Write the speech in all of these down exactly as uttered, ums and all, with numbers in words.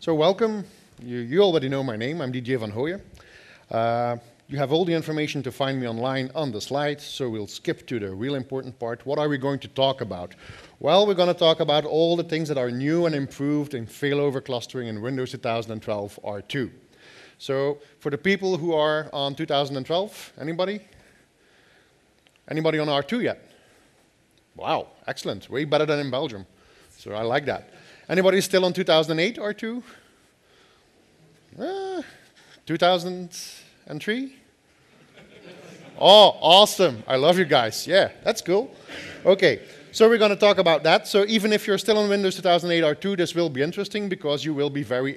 So welcome. You, you already know my name. I'm D J Van Hooyen. Uh, you have all the information to find me online on the slide, so we'll skip to the real important part. What are we going to talk about? Well, we're going to talk about all the things that are new and improved in failover clustering in Windows two thousand twelve R two. So for the people who are on two thousand twelve, anybody? Anybody on R two yet? Wow, excellent. Way better than in Belgium. So I like that. Anybody still on two thousand eight R two? Uh, two thousand three? Oh, awesome. I love you guys. Yeah, that's cool. Okay, so we're going to talk about that. So even if you're still on Windows two thousand eight R two, this will be interesting because you will be very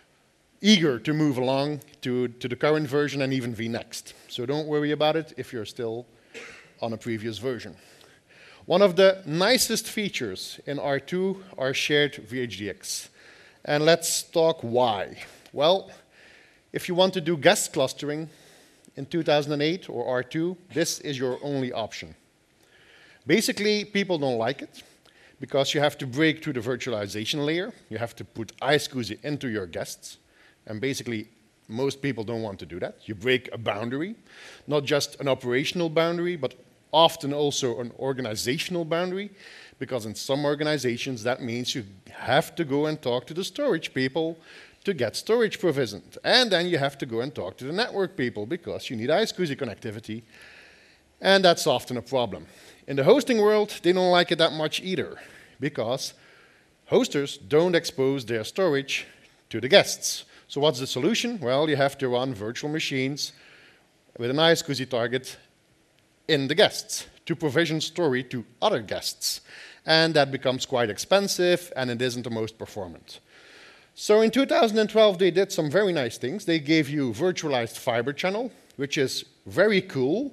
eager to move along to, to the current version and even vNext. So don't worry about it if you're still on a previous version. One of the nicest features in R two are shared V H D X. And let's talk why. Well, if you want to do guest clustering in two thousand eight or R two, this is your only option. Basically, people don't like it because you have to break through the virtualization layer. You have to put iSCSI into your guests. And basically, most people don't want to do that. You break a boundary, not just an operational boundary, but often also an organizational boundary, because in some organizations that means you have to go and talk to the storage people to get storage provisioned. And then you have to go and talk to the network people because you need iSCSI connectivity. And that's often a problem. In the hosting world, they don't like it that much either, because hosters don't expose their storage to the guests. So what's the solution? Well, you have to run virtual machines with an iSCSI target in the guests to provision storage to other guests. And that becomes quite expensive, and it isn't the most performant. So in two thousand twelve, they did some very nice things. They gave you virtualized fiber channel, which is very cool,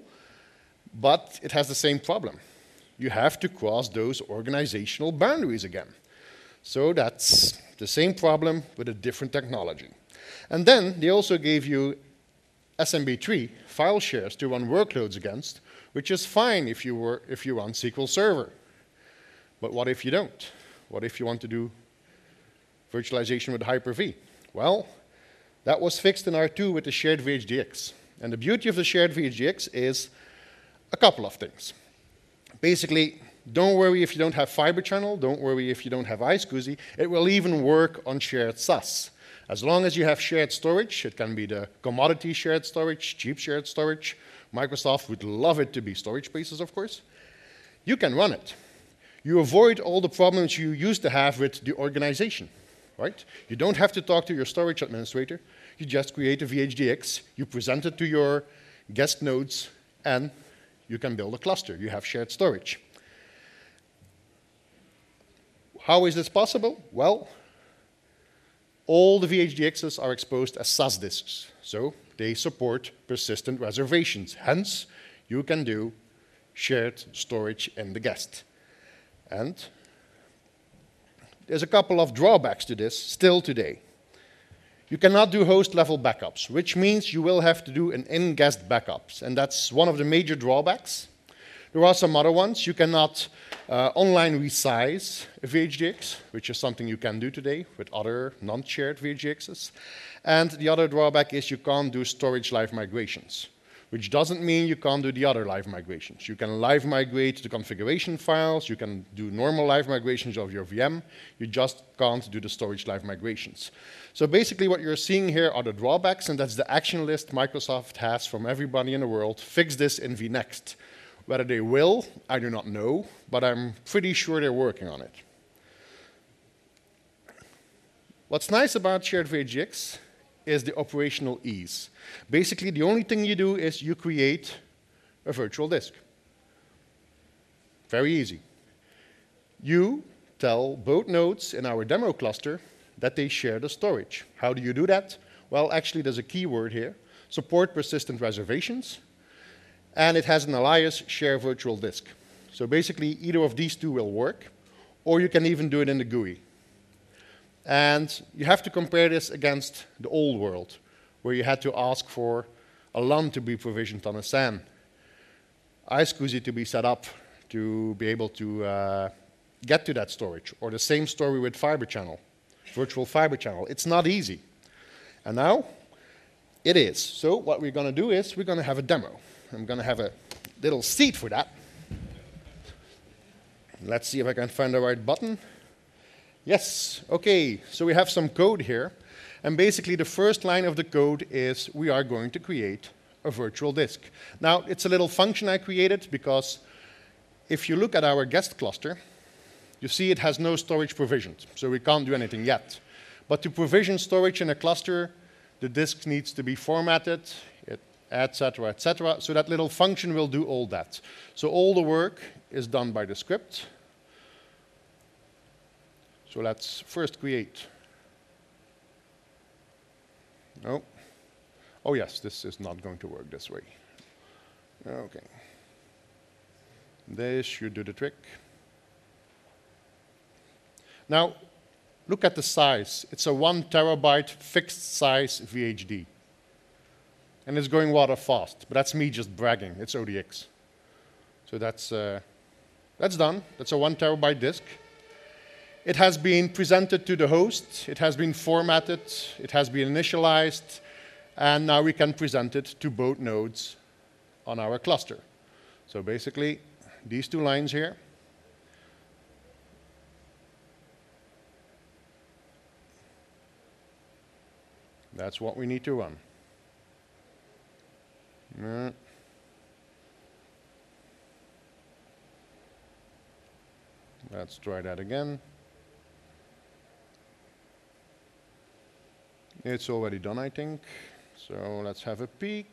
but it has the same problem. You have to cross those organizational boundaries again. So that's the same problem with a different technology. And then they also gave you S M B three file shares to run workloads against, which is fine if you, were, if you run S Q L Server. But what if you don't? What if you want to do virtualization with Hyper-V? Well, that was fixed in R two with the shared V H D X. And the beauty of the shared V H D X is a couple of things. Basically, don't worry if you don't have fiber channel, don't worry if you don't have iSCSI, it will even work on shared S A S. As long as you have shared storage, it can be the commodity shared storage, cheap shared storage. Microsoft would love it to be storage spaces, of course. You can run it. You avoid all the problems you used to have with the organization, right? You don't have to talk to your storage administrator. You just create a V H D X, you present it to your guest nodes, and you can build a cluster. You have shared storage. How is this possible? Well, all the V H D Xs are exposed as S A S disks, so they support persistent reservations. Hence, you can do shared storage in the guest. And there's a couple of drawbacks to this still today. You cannot do host-level backups, which means you will have to do an in-guest backups, and that's one of the major drawbacks. There are some other ones. You cannot uh, online resize a V H D X, which is something you can do today with other non-shared V H D Xs. And the other drawback is you can't do storage live migrations, which doesn't mean you can't do the other live migrations. You can live migrate the configuration files, you can do normal live migrations of your V M, you just can't do the storage live migrations. So basically what you're seeing here are the drawbacks, and that's the action list Microsoft has from everybody in the world. Fix this in vNext. Whether they will, I do not know, but I'm pretty sure they're working on it. What's nice about shared V H D X is the operational ease. Basically, the only thing you do is you create a virtual disk. Very easy. You tell both nodes in our demo cluster that they share the storage. How do you do that? Well, actually, there's a keyword here. Support persistent reservations. And it has an alias share virtual disk. So basically, either of these two will work, or you can even do it in the G U I. And you have to compare this against the old world, where you had to ask for a LAN to be provisioned on a S A N, iSCSI to be set up to be able to uh, get to that storage, or the same story with fiber channel. virtual fiber channel. It's not easy. And now, it is. So what we're going to do is we're going to have a demo. I'm going to have a little seat for that. Let's see if I can find the right button. Yes, okay, so we have some code here. And basically the first line of the code is we are going to create a virtual disk. Now, it's a little function I created because if you look at our guest cluster, you see it has no storage provisioned, so we can't do anything yet. But to provision storage in a cluster, the disk needs to be formatted, et cetera, et cetera. So that little function will do all that. So all the work is done by the script. So let's first create. No. Oh yes, this is not going to work this way. Okay. This should do the trick. Now, look at the size. It's a one terabyte fixed size V H D. And it's going rather fast, but that's me just bragging. It's O D X. So that's, uh, that's done. That's a one terabyte disk. It has been presented to the host. It has been formatted. It has been initialized. And now we can present it to both nodes on our cluster. So basically, these two lines here. That's what we need to run. Uh, let's try that again. It's already done, I think. So let's have a peek.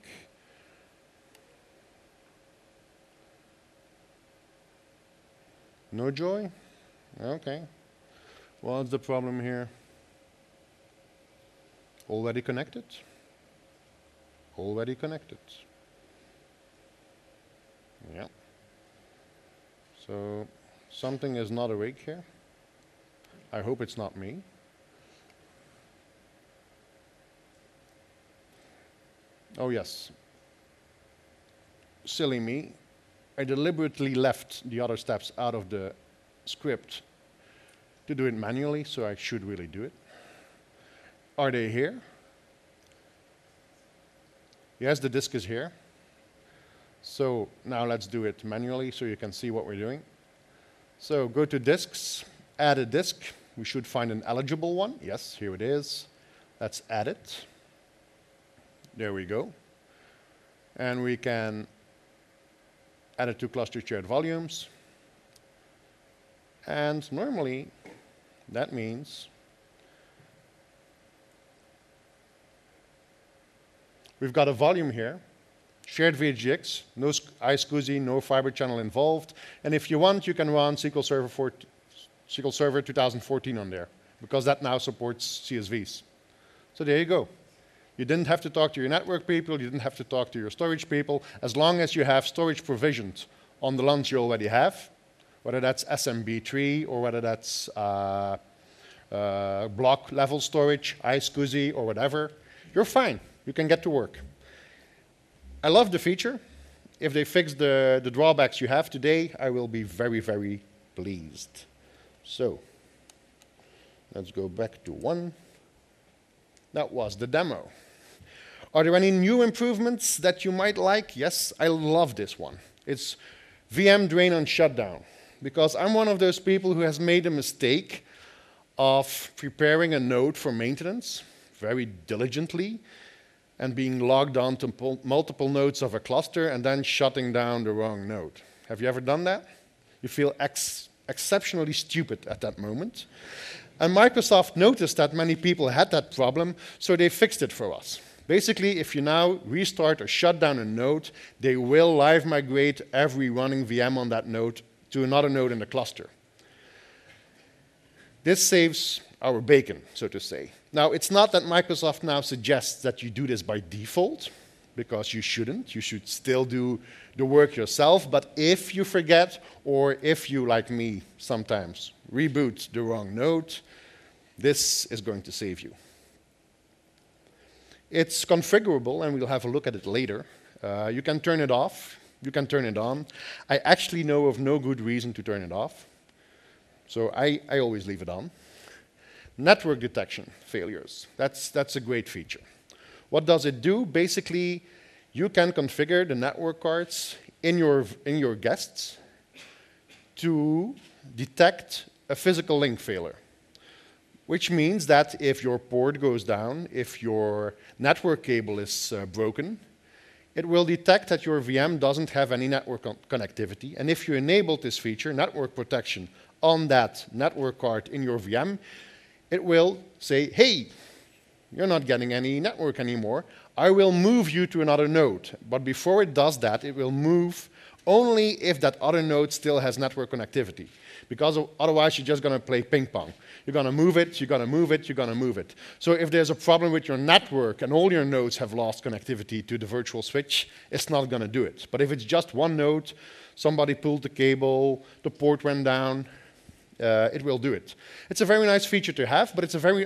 No joy? Okay. What's the problem here? Already connected? Already connected. Yeah. So something is not awake here. I hope it's not me. Oh yes. Silly me. I deliberately left the other steps out of the script to do it manually, so I should really do it. Are they here? Yes, the disk is here. So now let's do it manually so you can see what we're doing. So go to disks, add a disk. We should find an eligible one. Yes, here it is. Let's add it. There we go. And we can add it to cluster shared volumes. And normally, that means we've got a volume here, shared V H D X, no iSCSI, no fiber channel involved. And if you want, you can run S Q L Server, for S Q L Server two thousand fourteen on there, because that now supports C S Vs. So there you go. You didn't have to talk to your network people, you didn't have to talk to your storage people, as long as you have storage provisioned on the LANs you already have, whether that's S M B three or whether that's uh, uh, block level storage, iSCSI or whatever, you're fine. You can get to work. I love the feature. If they fix the, the drawbacks you have today, I will be very, very pleased. So, let's go back to one. That was the demo. Are there any new improvements that you might like? Yes, I love this one. It's V M drain and shutdown. Because I'm one of those people who has made a mistake of preparing a node for maintenance very diligently and being logged on to multiple nodes of a cluster and then shutting down the wrong node. Have you ever done that? You feel ex exceptionally stupid at that moment. And Microsoft noticed that many people had that problem, so they fixed it for us. Basically, if you now restart or shut down a node, they will live migrate every running V M on that node to another node in the cluster. This saves our bacon, so to say. Now, it's not that Microsoft now suggests that you do this by default, because you shouldn't. You should still do the work yourself. But if you forget, or if you, like me, sometimes reboot the wrong node, this is going to save you. It's configurable, and we'll have a look at it later. Uh, you can turn it off. You can turn it on. I actually know of no good reason to turn it off. So I, I always leave it on. network detection failures. That's, that's a great feature. What does it do? Basically, you can configure the network cards in your, in your guests to detect a physical link failure, which means that if your port goes down, if your network cable is uh, broken, it will detect that your V M doesn't have any network con connectivity. And if you enable this feature, network protection, on that network card in your V M, it will say, hey, you're not getting any network anymore. I will move you to another node. But before it does that, it will move only if that other node still has network connectivity. Because otherwise, you're just going to play ping pong. You're going to move it, you're going to move it, you're going to move it. So if there's a problem with your network and all your nodes have lost connectivity to the virtual switch, it's not going to do it. But if it's just one node, somebody pulled the cable, the port went down, uh, it will do it. It's a very nice feature to have, but it's a very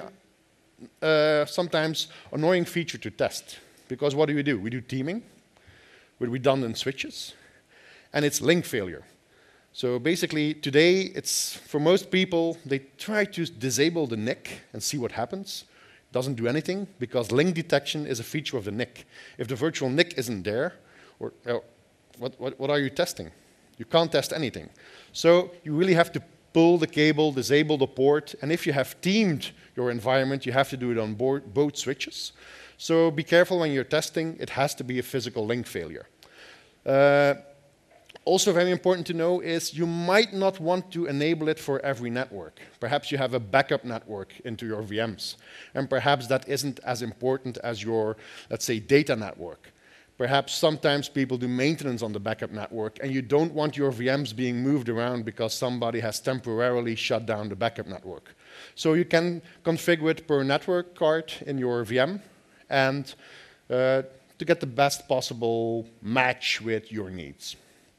uh, sometimes annoying feature to test. Because what do we do? We do teaming with redundant switches, and it's link failure. So basically, today, it's for most people, they try to disable the N I C and see what happens. It doesn't do anything, because link detection is a feature of the N I C. If the virtual N I C isn't there, or, uh, what, what, what are you testing? You can't test anything. So you really have to pull the cable, disable the port, and if you have teamed your environment, you have to do it on board, both switches. So be careful when you're testing. It has to be a physical link failure. Uh, Also very important to know is you might not want to enable it for every network. Perhaps you have a backup network into your V Ms, and perhaps that isn't as important as your, let's say, data network. Perhaps sometimes people do maintenance on the backup network, and you don't want your V Ms being moved around because somebody has temporarily shut down the backup network. So you can configure it per network card in your V M, and uh, to get the best possible match with your needs.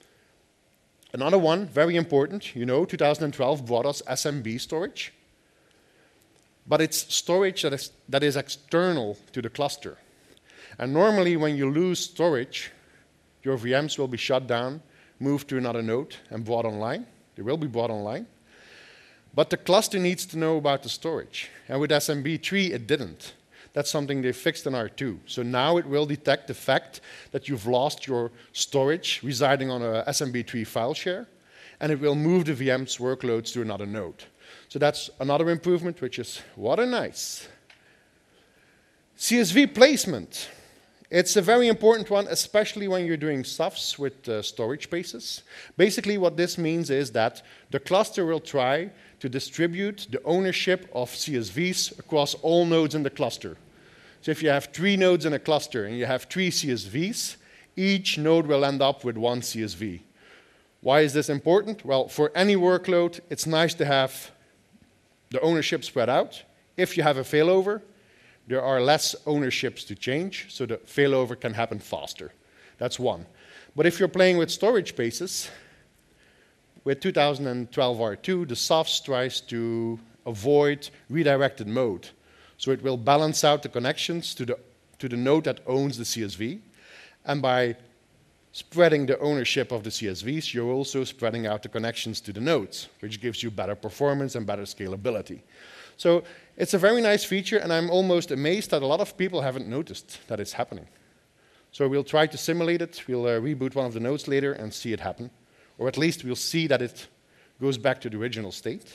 Another one, very important, you know, two thousand twelve brought us S M B storage, but it's storage that is, that is external to the cluster. And normally when you lose storage, your V Ms will be shut down, moved to another node, and brought online. They will be brought online. But the cluster needs to know about the storage. And with S M B three, it didn't. That's something they fixed in R two. So now it will detect the fact that you've lost your storage residing on a S M B three file share, and it will move the V M's workloads to another node. So that's another improvement, which is what a nice. C S V placement. It's a very important one, especially when you're doing S U Fs with uh, storage spaces. Basically, what this means is that the cluster will try to distribute the ownership of C S Vs across all nodes in the cluster. So if you have three nodes in a cluster and you have three C S Vs, each node will end up with one C S V. Why is this important? Well, for any workload, it's nice to have the ownership spread out. If you have a failover, there are less ownerships to change, so the failover can happen faster. That's one. But if you're playing with storage spaces, with two thousand twelve R two, the S O F S tries to avoid redirected mode. So it will balance out the connections to the, to the node that owns the C S V. And by spreading the ownership of the C S Vs, you're also spreading out the connections to the nodes, which gives you better performance and better scalability. So it's a very nice feature, and I'm almost amazed that a lot of people haven't noticed that it's happening. So we'll try to simulate it. We'll uh, reboot one of the nodes later and see it happen. Or at least we'll see that it goes back to the original state.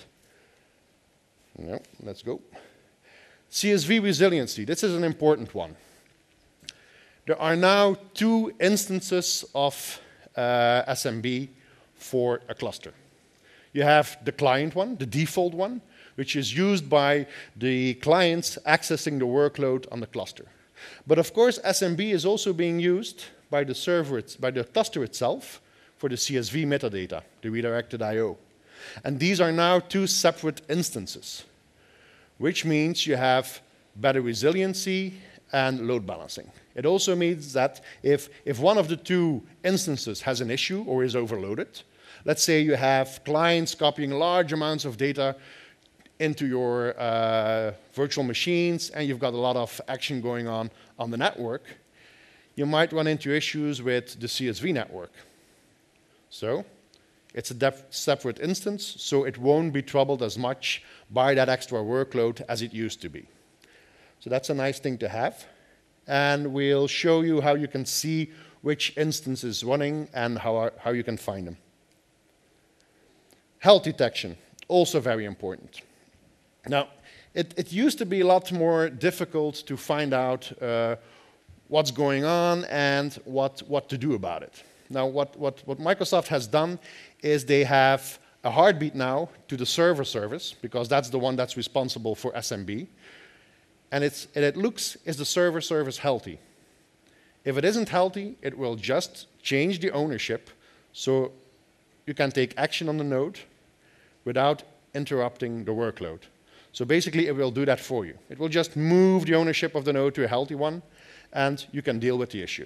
No, let's go. C S V resiliency. This is an important one. There are now two instances of uh, S M B for a cluster. You have the client one, the default one, which is used by the clients accessing the workload on the cluster. But of course, S M B is also being used by the server, it's, by the cluster itself, for the C S V metadata, the redirected I O. And these are now two separate instances, which means you have better resiliency and load balancing. It also means that if, if one of the two instances has an issue or is overloaded, let's say you have clients copying large amounts of data into your uh, virtual machines and you've got a lot of action going on on the network, you might run into issues with the C S V network. So It's a def- separate instance, so it won't be troubled as much by that extra workload as it used to be. So that's a nice thing to have. And we'll show you how you can see which instance is running and how, how you can find them. Health detection, also very important. Now, it, it used to be a lot more difficult to find out uh, what's going on and what, what to do about it. Now, what, what, what Microsoft has done is they have a heartbeat now to the server service, because that's the one that's responsible for S M B. And, it's, and it looks, is the server service healthy? If it isn't healthy, it will just change the ownership so you can take action on the node without interrupting the workload. So basically, it will do that for you. It will just move the ownership of the node to a healthy one, and you can deal with the issue.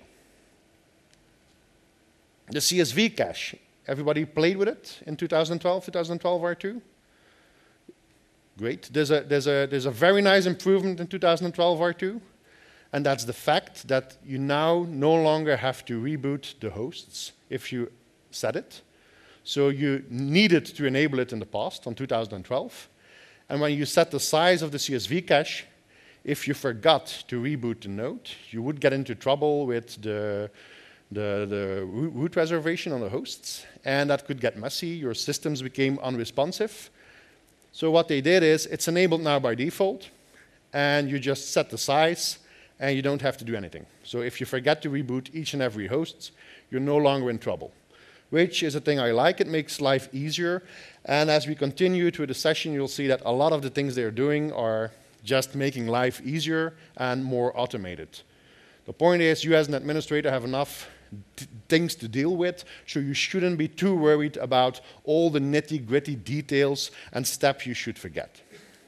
The C S V cache. Everybody played with it in two thousand twelve, two thousand twelve R two? Great. There's a, there's, a, there's a very nice improvement in two thousand twelve R two, and that's the fact that you now no longer have to reboot the hosts if you set it. So you needed to enable it in the past, on two thousand twelve. And when you set the size of the C S V cache, if you forgot to reboot the node, you would get into trouble with the, the, the root reservation on the hosts, and that could get messy. Your systems became unresponsive. So what they did is, it's enabled now by default, and you just set the size, and you don't have to do anything. So if you forget to reboot each and every host, you're no longer in trouble, which is a thing I like. It makes life easier. And as we continue through the session, you'll see that a lot of the things they're doing are just making life easier and more automated. The point is, you as an administrator have enough things to deal with, so you shouldn't be too worried about all the nitty-gritty details and steps you should forget.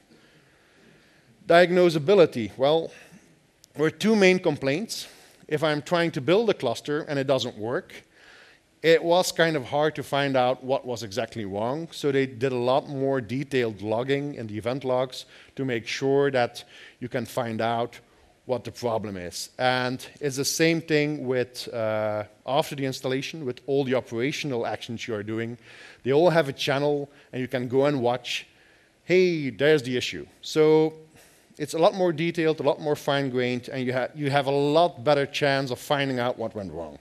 Diagnosability. Well, there are two main complaints. If I'm trying to build a cluster and it doesn't work, it was kind of hard to find out what was exactly wrong, so they did a lot more detailed logging in the event logs to make sure that you can find out what the problem is. And it's the same thing with uh, after the installation, with all the operational actions you are doing. They all have a channel, and you can go and watch, hey, there's the issue. So it's a lot more detailed, a lot more fine-grained, and you, ha you have a lot better chance of finding out what went wrong.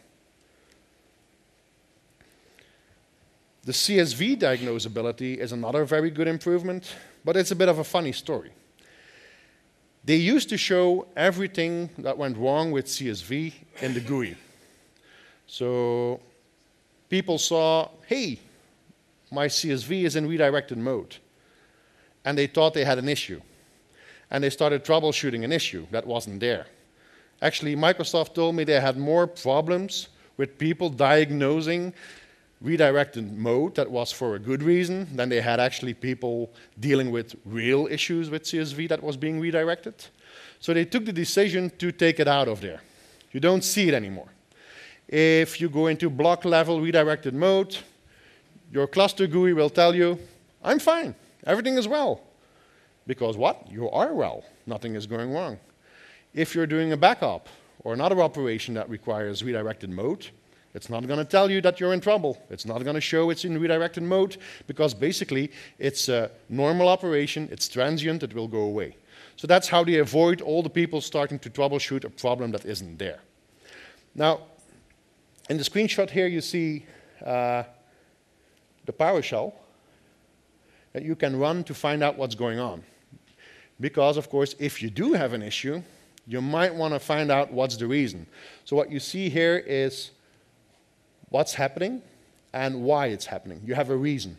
The C S V diagnosability is another very good improvement, but it's a bit of a funny story. They used to show everything that went wrong with C S V in the G U I. So people saw, hey, my C S V is in redirected mode. And they thought they had an issue. And they started troubleshooting an issue that wasn't there. Actually, Microsoft told me they had more problems with people diagnosing redirected mode that was for a good reason than they had actually people dealing with real issues with C S V that was being redirected. So they took the decision to take it out of there. You don't see it anymore. If you go into block level redirected mode, your cluster G U I will tell you, I'm fine, everything is well. Because what? You are well, nothing is going wrong. If you're doing a backup or another operation that requires redirected mode, it's not going to tell you that you're in trouble. It's not going to show it's in redirected mode, because basically it's a normal operation, it's transient, it will go away. So that's how they avoid all the people starting to troubleshoot a problem that isn't there. Now, in the screenshot here you see uh, the PowerShell that you can run to find out what's going on. Because, of course, if you do have an issue, you might want to find out what's the reason. So what you see here is what's happening and why it's happening. You have a reason.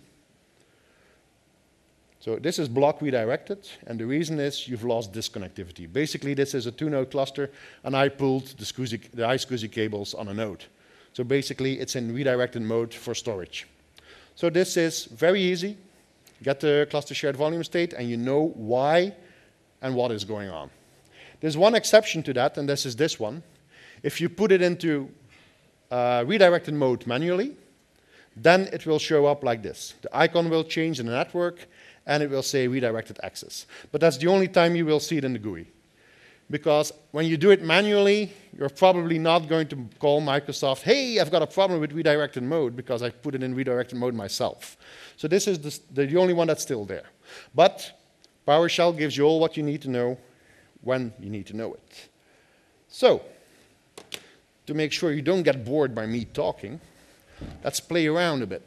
So this is block redirected, and the reason is you've lost disconnectivity. Basically, this is a two-node cluster, and I pulled the, SCSI, the iSCSI cables on a node. So basically, it's in redirected mode for storage. So this is very easy. Get the cluster shared volume state, and you know why and what is going on. There's one exception to that, and this is this one. If you put it into uh, redirected mode manually, then it will show up like this. The icon will change in the network, and it will say redirected access. But that's the only time you will see it in the G U I. Because when you do it manually, you're probably not going to call Microsoft, hey, I've got a problem with redirected mode because I put it in redirected mode myself. So this is the, the only one that's still there. But PowerShell gives you all what you need to know when you need to know it. So, to make sure you don't get bored by me talking, let's play around a bit.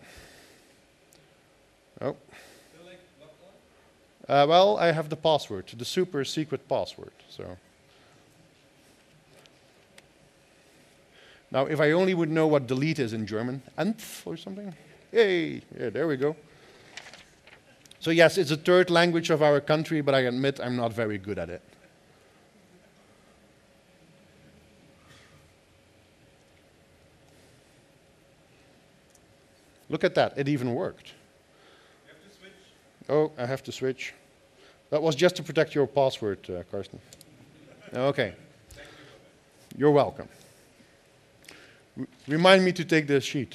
Oh. Uh, well, I have the password, the super secret password. So. Now, if I only would know what delete is in German, Enf or something. Yay, yeah, there we go. So yes, it's a third language of our country, but I admit I'm not very good at it. Look at that, it even worked. You have to switch. Oh, I have to switch. That was just to protect your password, uh, Karsten. Okay. You're welcome. R- remind me to take the sheet.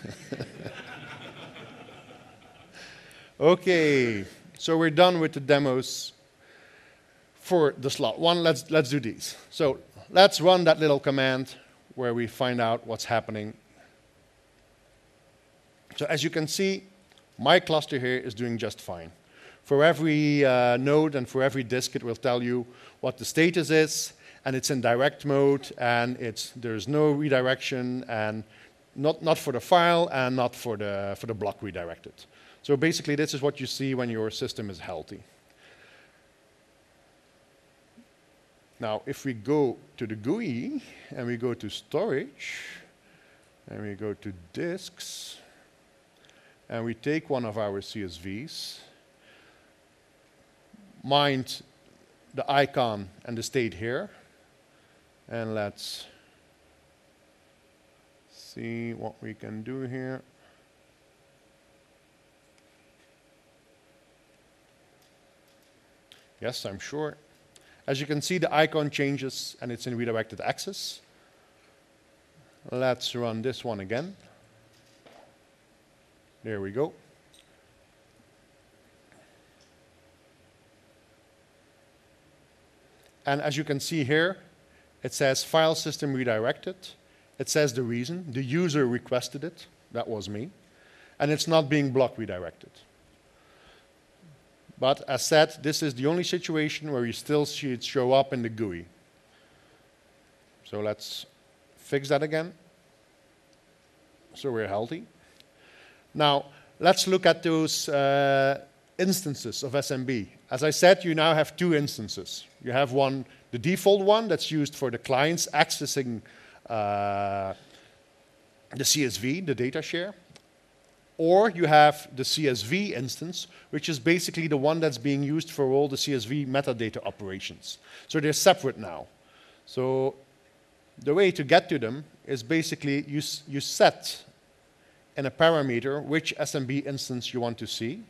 Okay, so we're done with the demos for the slot one. Let's, let's do these. So let's run that little command where we find out what's happening. So as you can see, my cluster here is doing just fine. For every uh, node and for every disk, it will tell you what the status is, and it's in direct mode, and it's, there's no redirection, and not, not for the file, and not for the, for the block redirected. So basically, this is what you see when your system is healthy. Now, if we go to the G U I, and we go to storage, and we go to disks, and we take one of our C S Vs, mind the icon and the state here, and let's see what we can do here. Yes, I'm sure. As you can see, the icon changes and it's in redirected access. Let's run this one again. There we go. And as you can see here, it says file system redirected. It says the reason. The user requested it. That was me. And it's not being block redirected. But as said, this is the only situation where you still see it show up in the G U I. So let's fix that again. So we're healthy. Now, let's look at those uh, instances of S M B. As I said, you now have two instances. You have one, the default one that's used for the clients accessing uh, the C S V, the data share. Or you have the C S V instance, which is basically the one that's being used for all the C S V metadata operations. So they're separate now. So the way to get to them is basically you, you set in a parameter which S M B instance you want to see.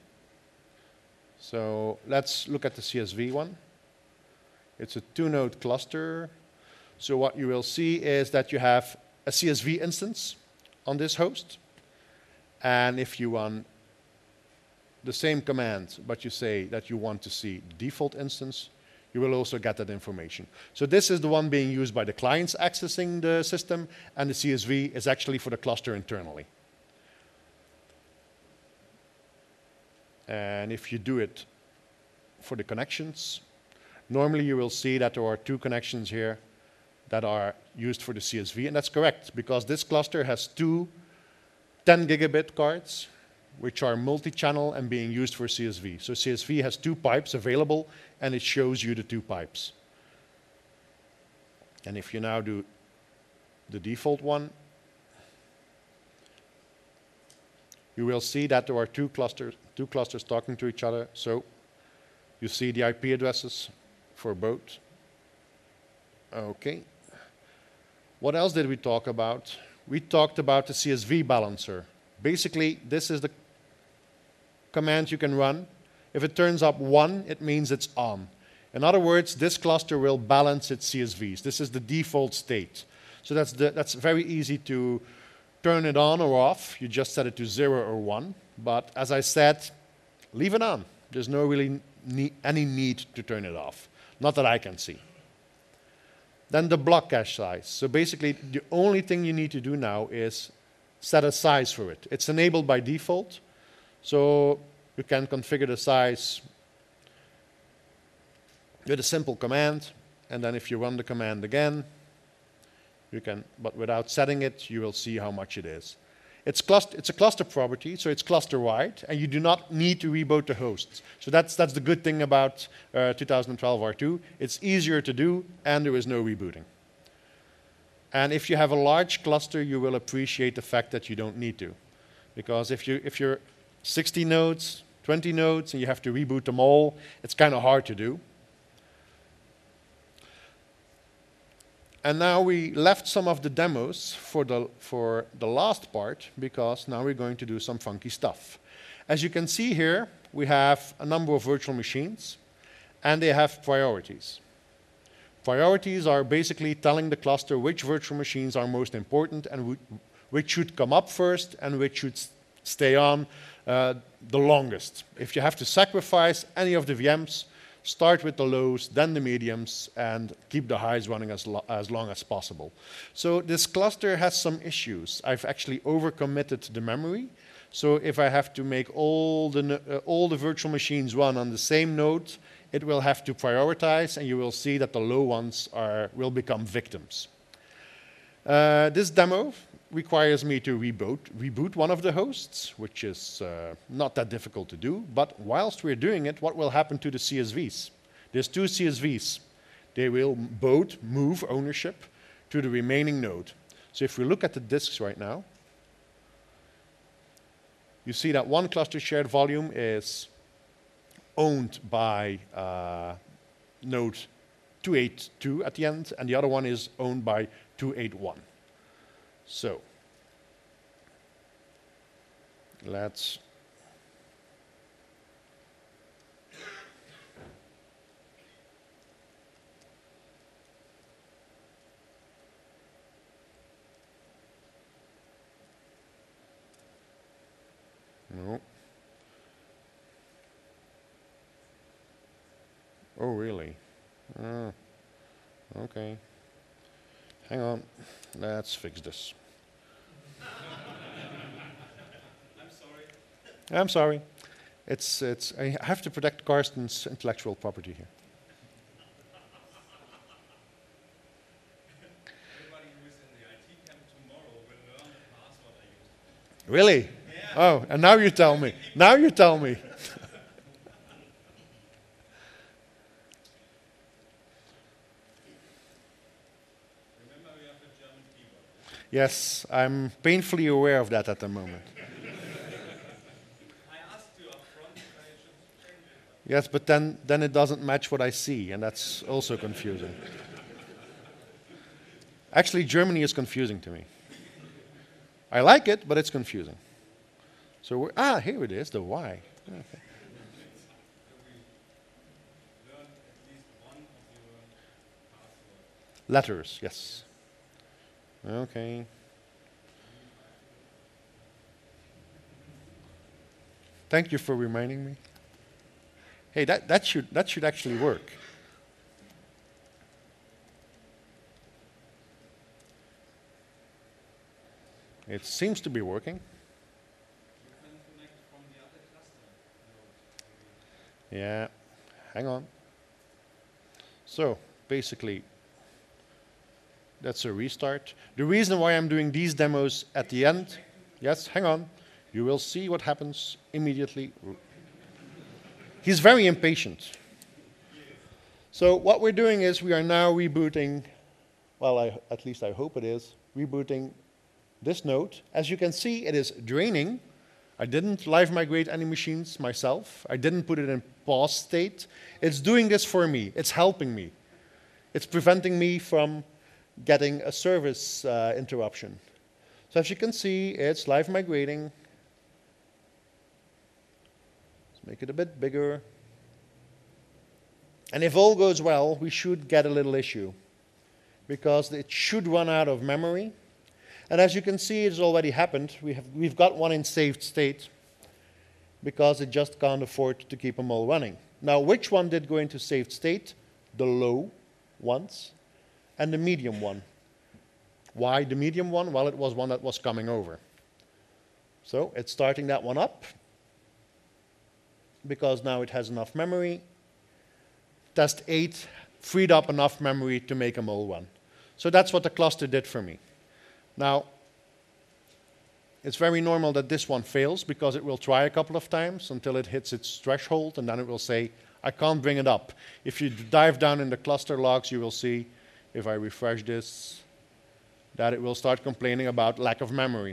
So let's look at the C S V one. It's a two-node cluster. So what you will see is that you have a C S V instance on this host. And if you run the same command, but you say that you want to see the default instance, you will also get that information. So this is the one being used by the clients accessing the system, and the C S V is actually for the cluster internally. And if you do it for the connections, normally you will see that there are two connections here that are used for the C S V, and that's correct, because this cluster has two ten gigabit cards, which are multi-channel and being used for C S V. So C S V has two pipes available, and it shows you the two pipes. And if you now do the default one, you will see that there are two clusters, two clusters talking to each other. So you see the I P addresses for both. Okay. What else did we talk about? We talked about the C S V balancer. Basically, this is the command you can run. If it turns up one, it means it's on. In other words, this cluster will balance its C S Vs. This is the default state. So that's, the, that's very easy to turn it on or off. You just set it to zero or one. But as I said, leave it on. There's no really need, any need to turn it off. Not that I can see. Then the block cache size. So basically, the only thing you need to do now is set a size for it. It's enabled by default, so you can configure the size with a simple command, and then if you run the command again, you can, but without setting it, you will see how much it is. It's, cluster, it's a cluster property, so it's cluster-wide, and you do not need to reboot the hosts. So that's, that's the good thing about uh, two thousand twelve R two. It's easier to do, and there is no rebooting. And if you have a large cluster, you will appreciate the fact that you don't need to. Because if, you, if you're sixty nodes, twenty nodes, and you have to reboot them all, it's kind of hard to do. And now we left some of the demos for the, for the last part, because now we're going to do some funky stuff. As you can see here, we have a number of virtual machines, and they have priorities. Priorities are basically telling the cluster which virtual machines are most important and which should come up first and which should stay on uh, the longest. If you have to sacrifice any of the V Ms, start with the lows, then the mediums, and keep the highs running as, lo as long as possible. So this cluster has some issues. I've actually overcommitted the memory. So if I have to make all the, uh, all the virtual machines run on the same node, it will have to prioritize, and you will see that the low ones are, will become victims. Uh, this demo requires me to reboot, reboot one of the hosts, which is uh, not that difficult to do. But whilst we're doing it, what will happen to the C S Vs? There's two C S Vs. They will both move ownership to the remaining node. So if we look at the disks right now, you see that one cluster shared volume is owned by uh, node two eighty-two at the end, and the other one is owned by two eighty-one. So let's no. Oh, really? Oh, okay. Hang on. Let's fix this. I'm sorry. I'm sorry. It's, it's, I have to protect Karsten's intellectual property here. Everybody who is in the I T camp tomorrow will learn the password I used. Really? Yeah. Oh, and now you tell me. Now you tell me. Remember, we have a German keyboard. Yes, I'm painfully aware of that at the moment. I asked you up front if I should change it. Yes, but then, then it doesn't match what I see, and that's also confusing. Actually, Germany is confusing to me. I like it, but it's confusing. So, we're, ah, here it is, the Y. Okay. Learn at least one of your passwords. Letters, yes. Okay. Thank you for reminding me. Hey, that, that, should, that should actually work. It seems to be working. You can connect from the other cluster node. Yeah, hang on. So, basically, that's a restart. The reason why I'm doing these demos at the end, yes, hang on, you will see what happens immediately. He's very impatient. So what we're doing is we are now rebooting, well, I, at least I hope it is, rebooting this node. As you can see, it is draining. I didn't live migrate any machines myself. I didn't put it in pause state. It's doing this for me. It's helping me. It's preventing me from getting a service uh, interruption. So as you can see, it's live migrating. Let's make it a bit bigger. And if all goes well, we should get a little issue, because it should run out of memory. And as you can see, it's already happened. We have, we've got one in saved state, because it just can't afford to keep them all running. Now, which one did go into saved state? The low ones. and the medium one. Why the medium one? Well, it was one that was coming over. So it's starting that one up, because now it has enough memory. Test eight freed up enough memory to make a mole one. So that's what the cluster did for me. Now, it's very normal that this one fails, because it will try a couple of times until it hits its threshold, and then it will say, I can't bring it up. If you dive down in the cluster logs, you will see, if I refresh this, that it will start complaining about lack of memory.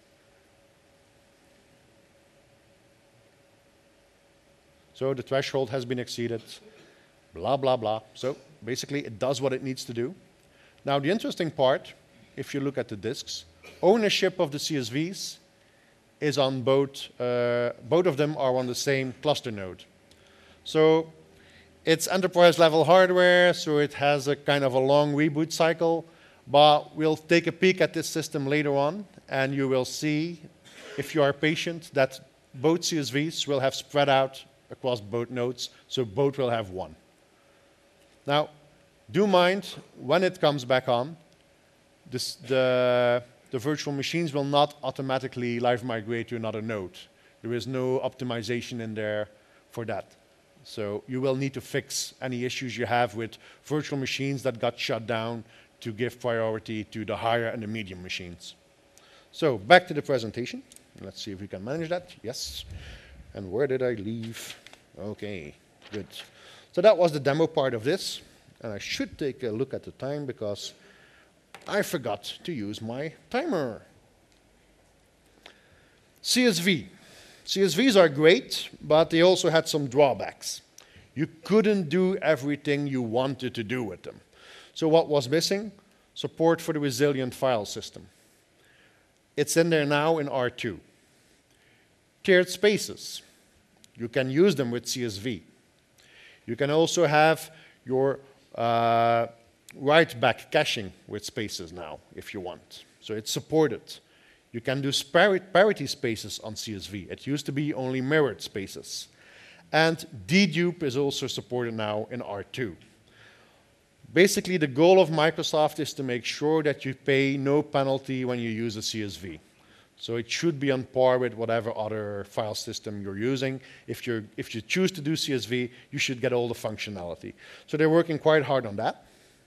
So the threshold has been exceeded, blah, blah, blah. So basically, it does what it needs to do. Now, the interesting part, if you look at the disks, ownership of the C S Vs is on both, uh, both of them are on the same cluster node. So it's enterprise level hardware, so it has a kind of a long reboot cycle, but we'll take a peek at this system later on, and you will see, if you are patient, that both C S Vs will have spread out across both nodes, so both will have one. Now, do mind, when it comes back on, this, the, the virtual machines will not automatically live migrate to another node. There is no optimization in there for that. So you will need to fix any issues you have with virtual machines that got shut down to give priority to the higher and the medium machines. So back to the presentation. Let's see if we can manage that. Yes. And where did I leave? Okay, good. So that was the demo part of this. And I should take a look at the time, because I forgot to use my timer. C S V. C S Vs are great, but they also had some drawbacks. You couldn't do everything you wanted to do with them. So what was missing? Support for the resilient file system. It's in there now in R two. Tiered spaces. You can use them with C S V. You can also have your uh, write-back caching with spaces now, if you want. So it's supported. You can do parity spaces on C S V. It used to be only mirrored spaces. And dedupe is also supported now in R two. Basically, the goal of Microsoft is to make sure that you pay no penalty when you use a C S V. So it should be on par with whatever other file system you're using. If, you're, if you choose to do C S V, you should get all the functionality. So they're working quite hard on that.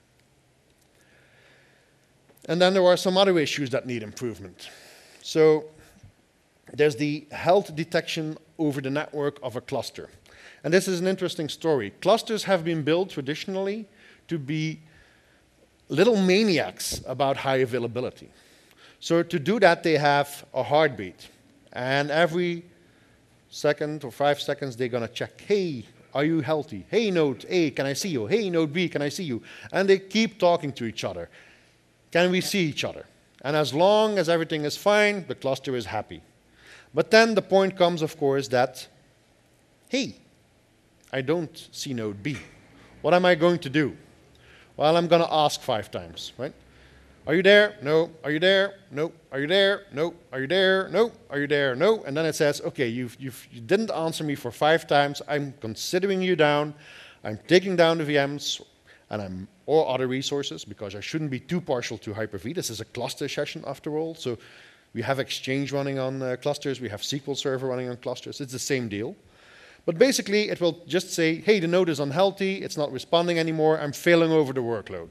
And then there are some other issues that need improvement. So there's the health detection over the network of a cluster. And this is an interesting story. Clusters have been built traditionally to be little maniacs about high availability. So to do that, they have a heartbeat. And every second or five seconds, they're going to check, hey, are you healthy? Hey, node A, can I see you? Hey, node B, can I see you? And they keep talking to each other. Can we see each other? And as long as everything is fine, the cluster is happy. But then the point comes, of course, that, hey, I don't see node B. What am I going to do? Well, I'm going to ask five times, right? Are you there? No. Are you there? No. Are you there? No. Are you there? No. Are you there? No. And then it says, okay, you've, you've, you didn't answer me for five times. I'm considering you down. I'm taking down the V Ms and I'm, or other resources, because I shouldn't be too partial to Hyper-V. This is a cluster session after all. So we have Exchange running on uh, clusters. We have S Q L Server running on clusters. It's the same deal. But basically, it will just say, hey, the node is unhealthy. It's not responding anymore. I'm failing over the workload.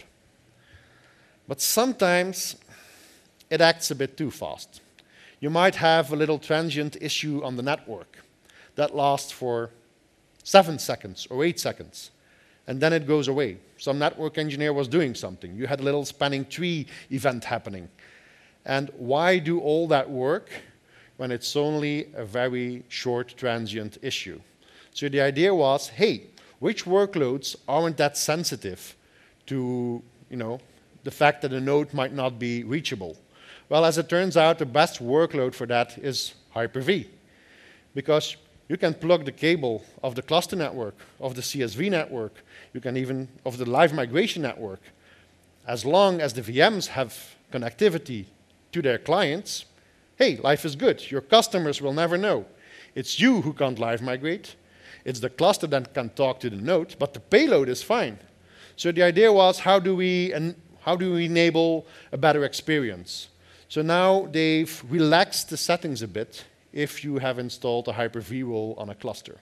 But sometimes it acts a bit too fast. You might have a little transient issue on the network that lasts for seven seconds or eight seconds, and then it goes away. Some network engineer was doing something. You had a little spanning tree event happening. And why do all that work when it's only a very short transient issue? So the idea was, hey, which workloads aren't that sensitive to, you know, the fact that a node might not be reachable? Well, as it turns out, the best workload for that is Hyper-V, because you can plug the cable of the cluster network, of the C S V network, you can even, of the live migration network. As long as the V Ms have connectivity to their clients, hey, life is good. Your customers will never know. It's you who can't live migrate. It's the cluster that can talk to the node, but the payload is fine. So the idea was, how do we, and How do we enable a better experience? So now they've relaxed the settings a bit if you have installed a Hyper-V role on a cluster.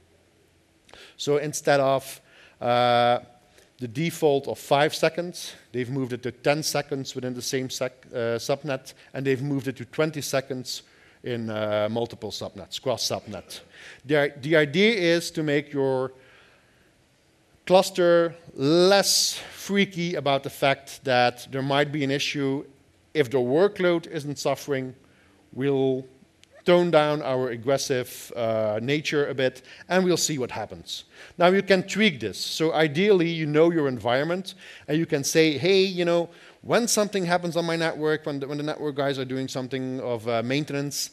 So instead of uh, the default of five seconds, they've moved it to ten seconds within the same sec, uh, subnet, and they've moved it to twenty seconds in uh, multiple subnets, cross-subnet. The, the idea is to make your cluster less freaky about the fact that there might be an issue. If the workload isn't suffering, we'll tone down our aggressive uh, nature a bit, and we'll see what happens. Now, you can tweak this. So ideally, you know your environment, and you can say, hey, you know, when something happens on my network, when the, when the network guys are doing something of uh, maintenance,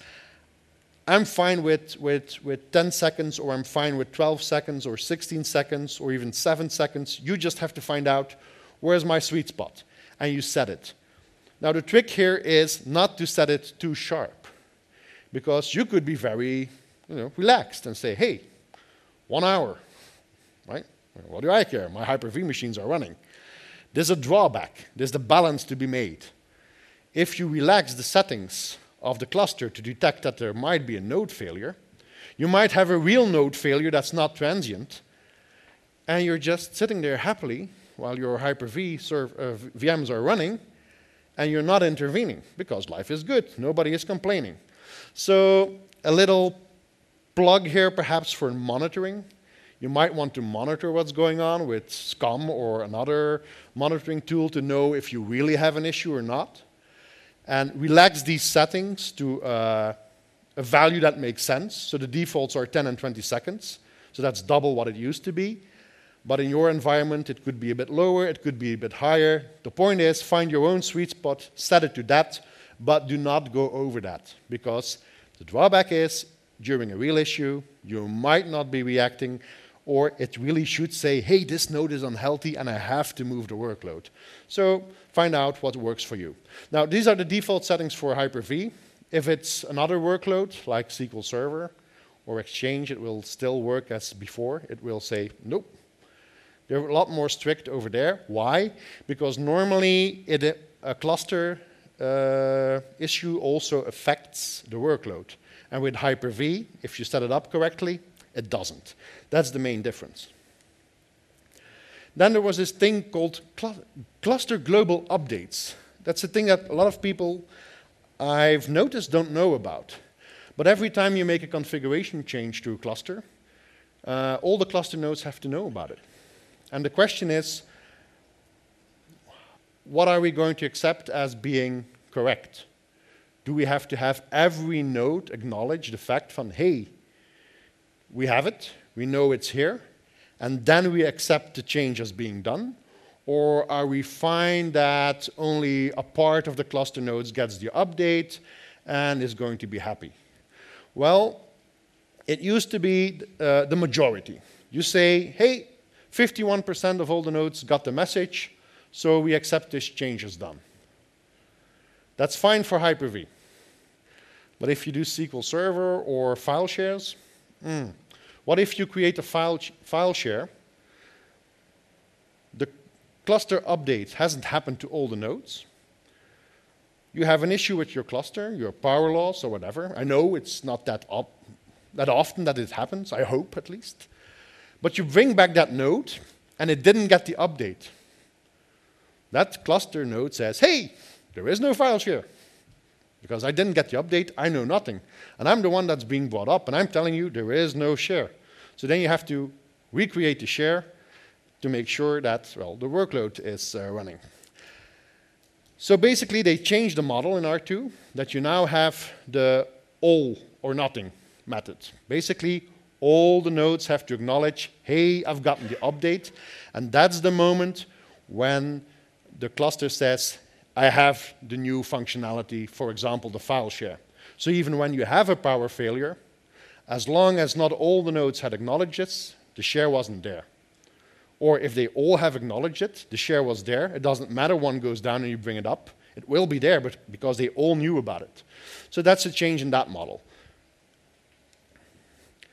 I'm fine with, with, with ten seconds, or I'm fine with twelve seconds, or sixteen seconds, or even seven seconds. You just have to find out, where's my sweet spot? And you set it. Now, the trick here is not to set it too sharp, because you could be very you know, relaxed and say, hey, one hour, right? What do I care? My Hyper-V machines are running. There's a drawback. There's the balance to be made. If you relax the settings of the cluster to detect that there might be a node failure, you might have a real node failure that's not transient, and you're just sitting there happily while your Hyper-V serv uh, V Ms are running, and you're not intervening, because life is good. Nobody is complaining. So a little plug here perhaps for monitoring. You might want to monitor what's going on with SCOM or another monitoring tool to know if you really have an issue or not. And relax these settings to uh, a value that makes sense. So the defaults are ten and twenty seconds. So that's double what it used to be. But in your environment, it could be a bit lower, it could be a bit higher. The point is, find your own sweet spot, set it to that, but do not go over that. Because the drawback is, during a real issue, you might not be reacting, or it really should say, hey, this node is unhealthy and I have to move the workload. So find out what works for you. Now, these are the default settings for Hyper-V. If it's another workload, like S Q L Server or Exchange, it will still work as before. It will say, nope. They're a lot more strict over there. Why? Because normally it, a cluster uh, issue also affects the workload. And with Hyper-V, if you set it up correctly, it doesn't. That's the main difference. Then there was this thing called cl cluster global updates. That's a thing that a lot of people I've noticed don't know about. But every time you make a configuration change to a cluster, uh, all the cluster nodes have to know about it. And the question is, what are we going to accept as being correct? Do we have to have every node acknowledge the fact from, hey, we have it, we know it's here, and then we accept the change as being done? Or are we fine that only a part of the cluster nodes gets the update and is going to be happy? Well, it used to be uh, the majority. You say, hey, fifty-one percent of all the nodes got the message, so we accept this change is done. That's fine for Hyper-V. But if you do S Q L Server or file shares, mm, what if you create a file, file share, the cluster update hasn't happened to all the nodes, you have an issue with your cluster, your power loss or whatever. I know it's not that, op that often that it happens, I hope at least. But you bring back that node, and it didn't get the update. That cluster node says, hey, there is no file share. Because I didn't get the update, I know nothing. And I'm the one that's being brought up, and I'm telling you there is no share. So then you have to recreate the share to make sure that, well, the workload is uh, running. So basically, they changed the model in R two, that you now have the all or nothing method. Basically, all the nodes have to acknowledge, hey, I've gotten the update. And that's the moment when the cluster says, I have the new functionality, for example, the file share. So even when you have a power failure, as long as not all the nodes had acknowledged it, the share wasn't there. Or if they all have acknowledged it, the share was there. It doesn't matter, one goes down and you bring it up. It will be there, but because they all knew about it. So that's a change in that model.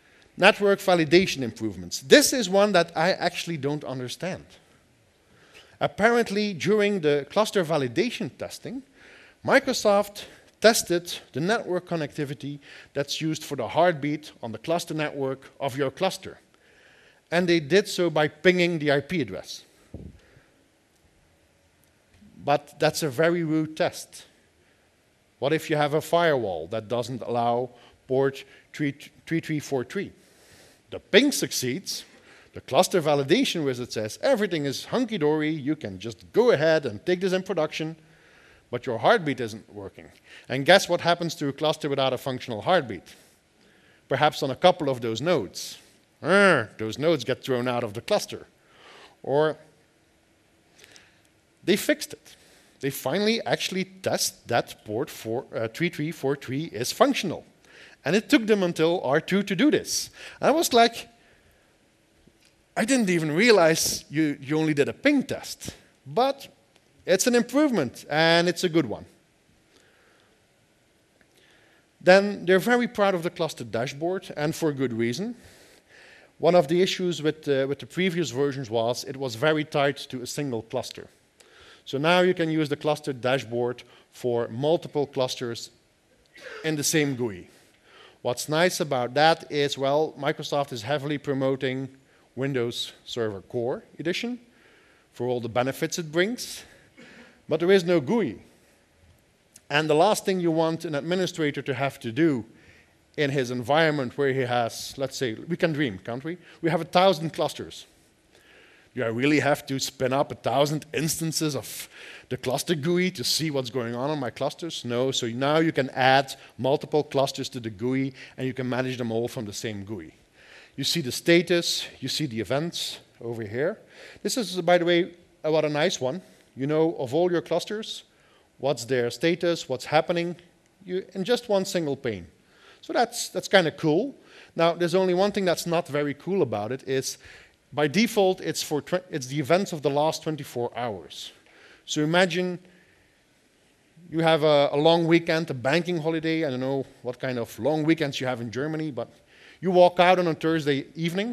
Network validation improvements. This is one that I actually don't understand. Apparently, during the cluster validation testing, Microsoft tested the network connectivity that's used for the heartbeat on the cluster network of your cluster. And they did so by pinging the I P address. But that's a very rude test. What if you have a firewall that doesn't allow port three three four three? The ping succeeds. The cluster validation wizard says everything is hunky-dory, you can just go ahead and take this in production, but your heartbeat isn't working. And guess what happens to a cluster without a functional heartbeat? Perhaps on a couple of those nodes. Urgh, those nodes get thrown out of the cluster. Or they fixed it. They finally actually test that port for, uh, three three four three is functional. And it took them until R two to do this. And I was like, I didn't even realize you, you only did a ping test. But it's an improvement, and it's a good one. Then they're very proud of the cluster dashboard, and for good reason. One of the issues with, uh, with the previous versions was it was very tied to a single cluster. So now you can use the cluster dashboard for multiple clusters in the same G U I. What's nice about that is, well, Microsoft is heavily promoting Windows Server Core Edition for all the benefits it brings, but there is no G U I. And the last thing you want an administrator to have to do in his environment where he has, let's say, we can dream, can't we? We have a thousand clusters. Do I really have to spin up a thousand instances of the cluster G U I to see what's going on in my clusters? No, so now you can add multiple clusters to the G U I and you can manage them all from the same G U I. You see the status, you see the events over here. This is, by the way, uh, what a nice one. You know of all your clusters, what's their status, what's happening, you, in just one single pane. So that's, that's kind of cool. Now, there's only one thing that's not very cool about it is, by default, it's, for it's the events of the last twenty-four hours. So imagine you have a, a long weekend, a banking holiday. I don't know what kind of long weekends you have in Germany, but you walk out on a Thursday evening,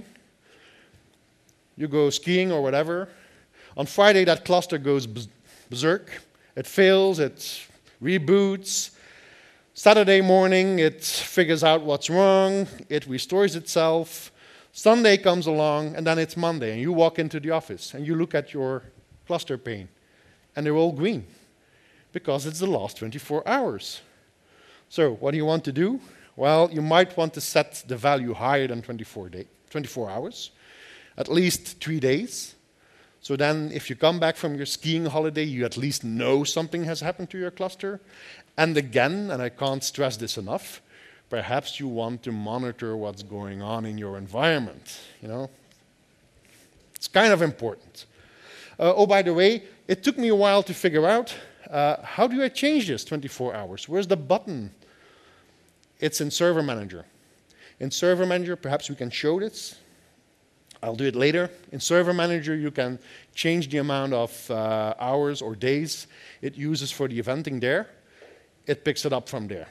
you go skiing or whatever. On Friday, that cluster goes berserk. It fails, it reboots. Saturday morning, it figures out what's wrong, it restores itself. Sunday comes along, and then it's Monday, and you walk into the office, and you look at your cluster pane, and they're all green, because it's the last twenty-four hours. So what do you want to do? Well, you might want to set the value higher than twenty-four, day, twenty-four hours, at least three days. So then if you come back from your skiing holiday, you at least know something has happened to your cluster. And again, and I can't stress this enough, perhaps you want to monitor what's going on in your environment. You know, it's kind of important. Uh, oh, by the way, it took me a while to figure out, uh, how do I change this twenty-four hours? Where's the button? It's in Server Manager. In Server Manager, perhaps we can show this. I'll do it later. In Server Manager, you can change the amount of uh, hours or days it uses for the eventing there. It picks it up from there.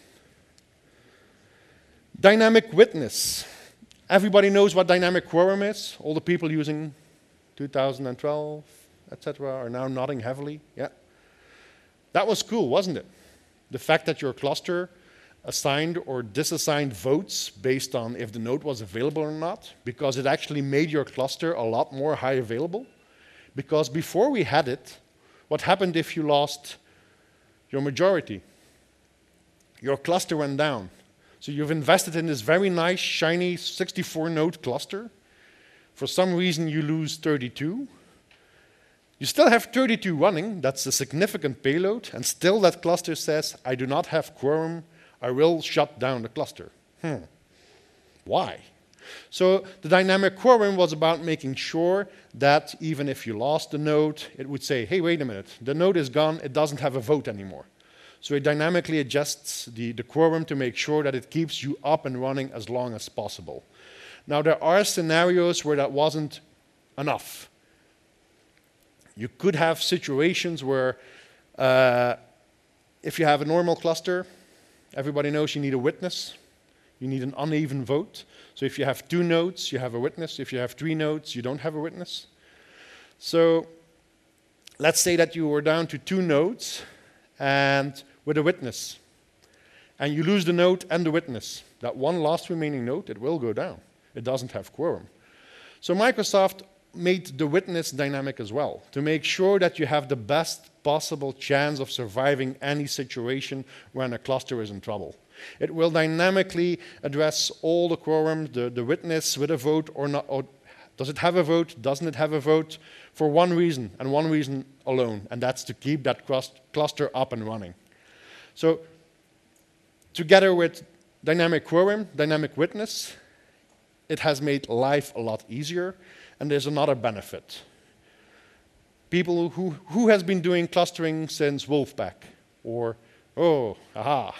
Dynamic witness. Everybody knows what dynamic quorum is. All the people using two thousand twelve, et cetera, are now nodding heavily. Yeah. That was cool, wasn't it? The fact that your cluster assigned or disassigned votes based on if the node was available or not, because it actually made your cluster a lot more high available. Because before we had it, what happened if you lost your majority? Your cluster went down. So you've invested in this very nice, shiny sixty-four node cluster. For some reason, you lose thirty-two. You still have thirty-two running. That's a significant payload. And still that cluster says, I do not have quorum. I will shut down the cluster. Hmm. Why? So the dynamic quorum was about making sure that even if you lost the node, it would say, hey, wait a minute, the node is gone, it doesn't have a vote anymore. So it dynamically adjusts the, the quorum to make sure that it keeps you up and running as long as possible. Now, there are scenarios where that wasn't enough. You could have situations where uh, if you have a normal cluster, everybody knows you need a witness. You need an uneven vote. So if you have two nodes, you have a witness. If you have three nodes, you don't have a witness. So let's say that you were down to two nodes and with a witness, and you lose the node and the witness. That one last remaining node, it will go down. It doesn't have quorum. So Microsoft made the witness dynamic as well, to make sure that you have the best possible chance of surviving any situation when a cluster is in trouble. It will dynamically address all the quorum, the, the witness with a vote or not. Or does it have a vote? Doesn't it have a vote? For one reason, and one reason alone, and that's to keep that cluster up and running. So together with dynamic quorum, dynamic witness, it has made life a lot easier, and there's another benefit. People who, who has been doing clustering since Wolfpack? Or, oh, aha.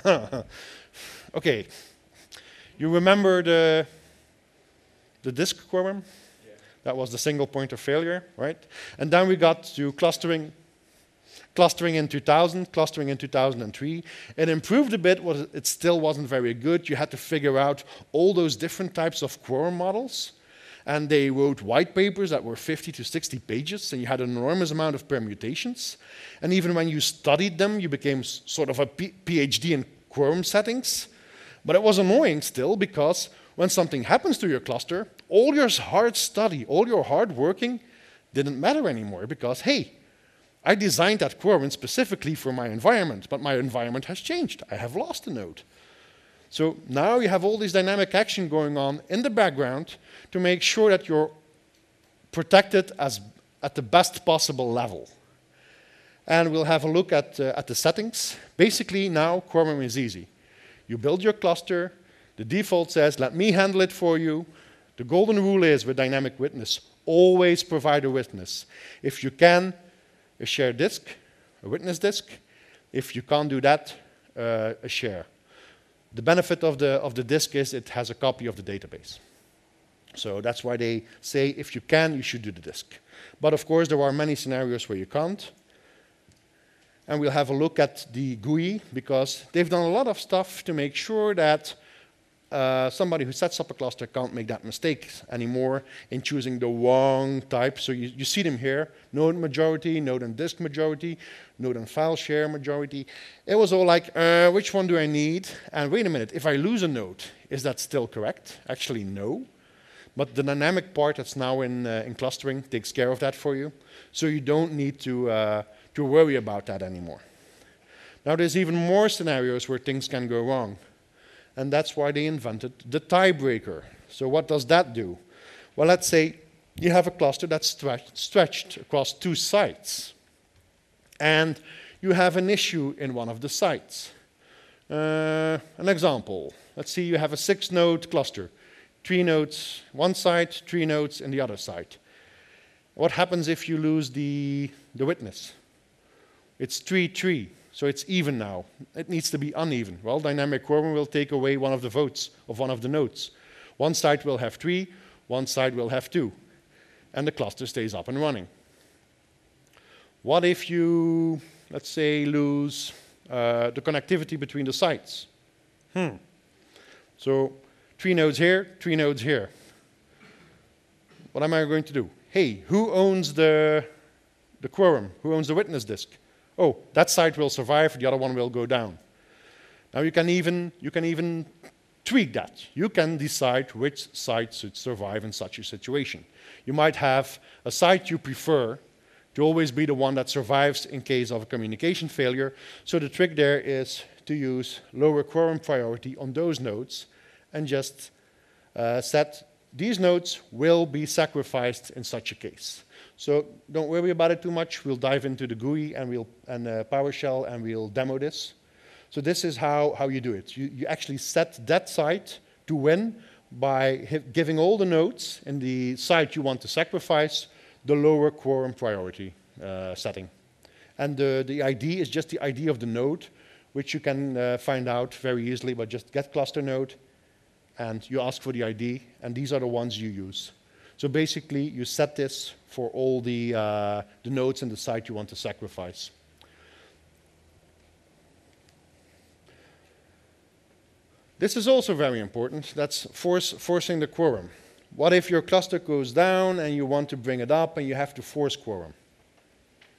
Okay, you remember the, the disk quorum? That was the single point of failure, right? And then we got to clustering, clustering in two thousand, clustering in two thousand three. It improved a bit, but it still wasn't very good. You had to figure out all those different types of quorum models. And they wrote white papers that were fifty to sixty pages, and you had an enormous amount of permutations. And even when you studied them, you became sort of a PhD in quorum settings. But it was annoying still, because when something happens to your cluster, all your hard study, all your hard working didn't matter anymore, because, hey, I designed that quorum specifically for my environment, but my environment has changed. I have lost a node. So now you have all this dynamic action going on in the background to make sure that you're protected as, at the best possible level. And we'll have a look at, uh, at the settings. Basically, now quorum is easy. You build your cluster. The default says, let me handle it for you. The golden rule is, with dynamic witness, always provide a witness. If you can, a shared disk, a witness disk. If you can't do that, uh, a share. The benefit of the, of the disk is it has a copy of the database. So that's why they say, if you can, you should do the disk. But of course, there are many scenarios where you can't. And we'll have a look at the G U I, because they've done a lot of stuff to make sure that uh, somebody who sets up a cluster can't make that mistake anymore in choosing the wrong type. So you, you see them here, node majority, node and disk majority, node and file share majority. It was all like, uh, which one do I need? And wait a minute, if I lose a node, is that still correct? Actually, no. But the dynamic part that's now in, uh, in clustering takes care of that for you. So you don't need to, uh, to worry about that anymore. Now there's even more scenarios where things can go wrong. And that's why they invented the tiebreaker. So what does that do? Well, let's say you have a cluster that's stretched, stretched across two sites. And you have an issue in one of the sites. Uh, an example. Let's see, you have a six-node cluster. Three nodes one side, three nodes in the other side. What happens if you lose the, the witness? It's three, three, so it's even now. It needs to be uneven. Well, dynamic quorum will take away one of the votes of one of the nodes. One side will have three, one side will have two, and the cluster stays up and running. What if you, let's say, lose uh, the connectivity between the sites? Hmm. So, three nodes here, three nodes here. What am I going to do? Hey, who owns the, the quorum? Who owns the witness disk? Oh, that side will survive, the other one will go down. Now you can even, you can even tweak that. You can decide which side should survive in such a situation. You might have a side you prefer to always be the one that survives in case of a communication failure. So the trick there is to use lower quorum priority on those nodes and just uh, set these nodes will be sacrificed in such a case. So don't worry about it too much. We'll dive into the G U I and, we'll, and uh, PowerShell and we'll demo this. So this is how, how you do it. You, you actually set that site to win by giving all the nodes in the site you want to sacrifice the lower quorum priority uh, setting. And the, the I D is just the I D of the node, which you can uh, find out very easily by just get cluster node, and you ask for the I D, and these are the ones you use. So basically, you set this for all the, uh, the nodes in the site you want to sacrifice. This is also very important. That's force, forcing the quorum. What if your cluster goes down and you want to bring it up and you have to force quorum?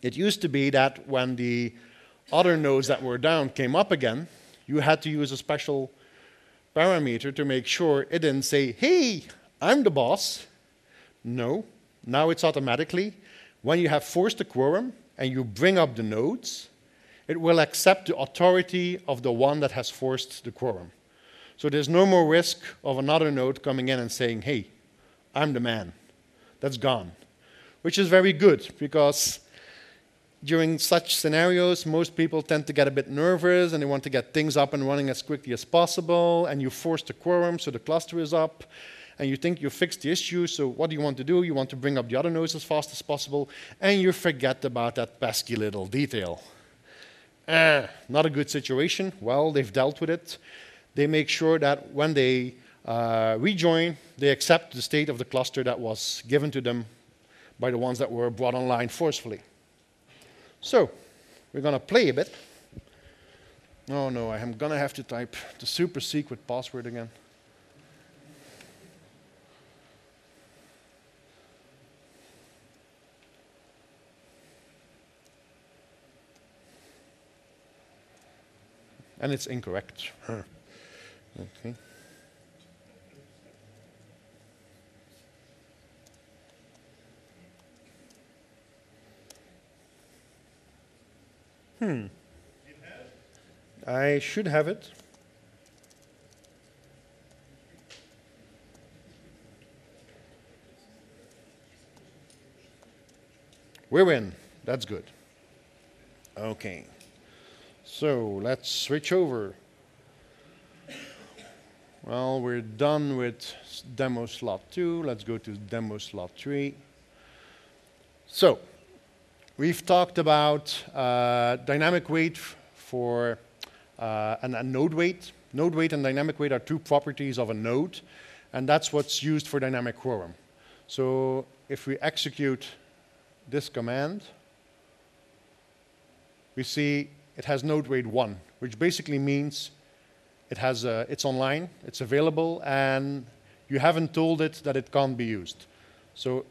It used to be that when the other nodes that were down came up again, you had to use a special parameter to make sure it didn't say, hey, I'm the boss. No, now it's automatically. When you have forced a quorum and you bring up the nodes, it will accept the authority of the one that has forced the quorum. So there's no more risk of another node coming in and saying, hey, I'm the man. That's gone. Which is very good, because during such scenarios, most people tend to get a bit nervous and they want to get things up and running as quickly as possible, and you force the quorum so the cluster is up, and you think you fixed the issue, so what do you want to do? You want to bring up the other nodes as fast as possible, and you forget about that pesky little detail. Eh, not a good situation. Well, they've dealt with it. They make sure that when they uh, rejoin, they accept the state of the cluster that was given to them by the ones that were brought online forcefully. So, we're going to play a bit. Oh no, I'm going to have to type the super secret password again. And it's incorrect. Huh. Okay. Hmm. I should have it. We're in. That's good. Okay. So let's switch over. Well, we're done with demo slot two. Let's go to demo slot three. So we've talked about uh, dynamic weight for uh, and, and node weight. Node weight and dynamic weight are two properties of a node, and that's what's used for dynamic quorum. So if we execute this command, we see it has node weight one, which basically means it has a, it's online, it's available, and you haven't told it that it can't be used. So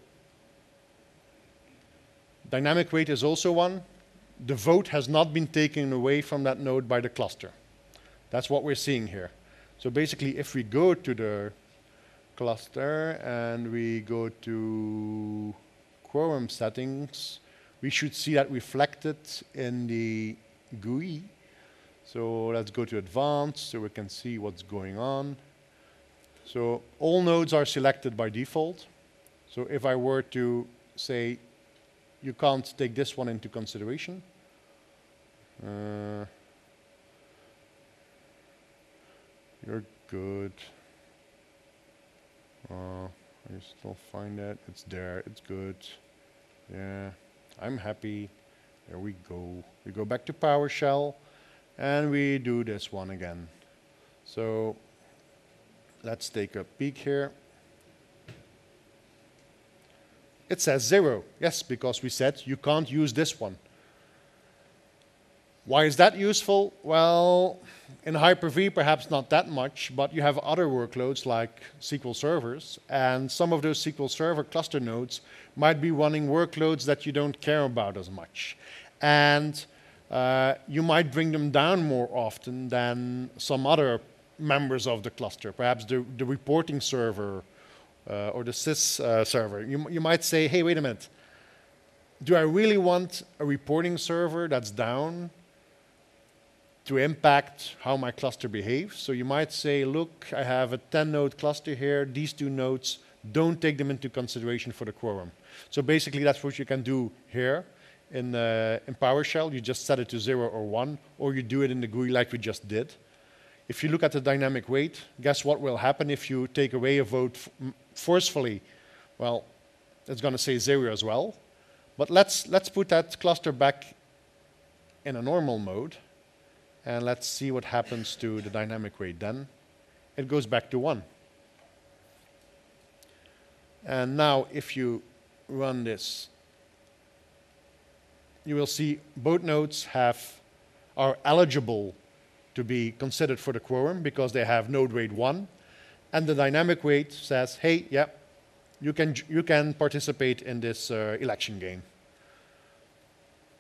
dynamic weight is also one. The vote has not been taken away from that node by the cluster. That's what we're seeing here. So basically, if we go to the cluster and we go to quorum settings, we should see that reflected in the G U I. So let's go to advanced so we can see what's going on. So all nodes are selected by default. So if I were to say, you can't take this one into consideration, uh, you're good. Uh, I still find it. It's there. It's good. Yeah, I'm happy. There we go. We go back to PowerShell, and we do this one again. So let's take a peek here. It says zero. Yes, because we said you can't use this one. Why is that useful? Well, in Hyper-V, perhaps not that much, but you have other workloads like S Q L servers, and some of those S Q L Server cluster nodes might be running workloads that you don't care about as much. And uh, you might bring them down more often than some other members of the cluster, perhaps the, the reporting server uh, or the sys uh, server. You, you might say, hey, wait a minute. Do I really want a reporting server that's down to impact how my cluster behaves? So you might say, look, I have a ten node cluster here. These two nodes, don't take them into consideration for the quorum. So basically, that's what you can do here in, uh, in PowerShell. You just set it to zero or one, or you do it in the G U I like we just did. If you look at the dynamic weight, guess what will happen if you take away a vote forcefully? Well, it's going to say zero as well. But let's, let's put that cluster back in a normal mode. And let's see what happens to the dynamic weight then. It goes back to one. And now if you run this, you will see both nodes have, are eligible to be considered for the quorum because they have node weight one. And the dynamic weight says, hey, yeah, you can, you can participate in this uh, election game.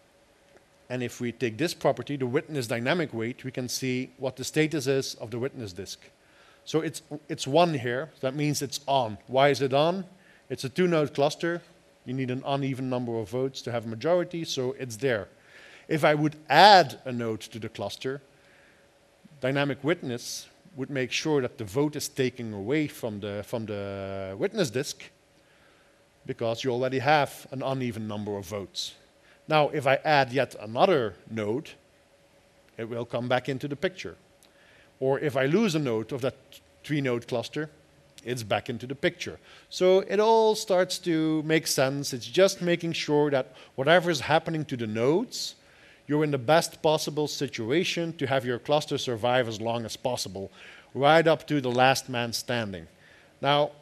And if we take this property, the witness dynamic weight, we can see what the status is of the witness disk. So it's, it's one here. That means it's on. Why is it on? It's a two-node cluster. You need an uneven number of votes to have a majority, so it's there. If I would add a node to the cluster, dynamic witness would make sure that the vote is taken away from the, from the witness disk, because you already have an uneven number of votes. Now, if I add yet another node, it will come back into the picture. Or if I lose a node of that three-node cluster, it's back into the picture. So it all starts to make sense. It's just making sure that whatever is happening to the nodes, you're in the best possible situation to have your cluster survive as long as possible, right up to the last man standing. Now,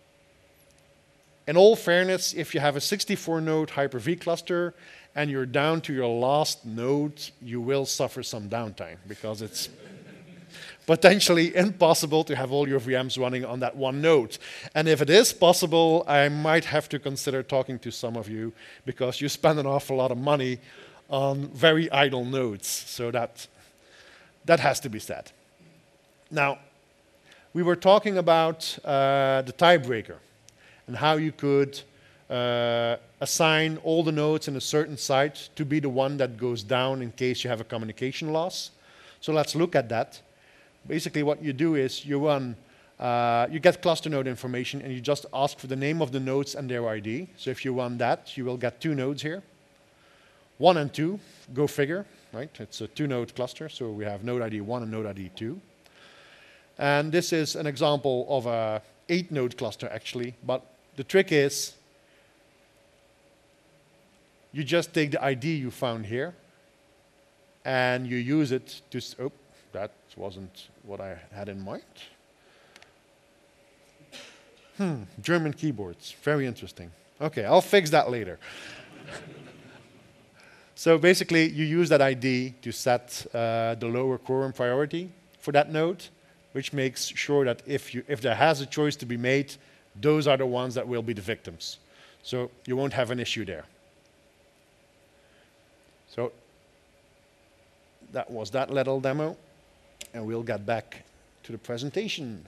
in all fairness, if you have a sixty-four node Hyper-V cluster and you're down to your last node, you will suffer some downtime because it's potentially impossible to have all your V Ms running on that one node. And if it is possible, I might have to consider talking to some of you because you spend an awful lot of money on very idle nodes. So that, that has to be said. Now, we were talking about uh, the tiebreaker and how you could uh, assign all the nodes in a certain site to be the one that goes down in case you have a communication loss. So let's look at that. Basically what you do is you run, uh, you get cluster node information and you just ask for the name of the nodes and their I D. So if you run that, you will get two nodes here. One and two, go figure, right? It's a two node cluster, so we have node I D one and node I D two. And this is an example of a eight node cluster actually, but the trick is you just take the I D you found here and you use it to, oh, that wasn't what I had in mind. Hmm, German keyboards, very interesting. Okay, I'll fix that later. So basically, you use that I D to set uh, the lower quorum priority for that node, which makes sure that if, you, if there has a choice to be made, those are the ones that will be the victims. So you won't have an issue there. So that was that little demo. And we'll get back to the presentation.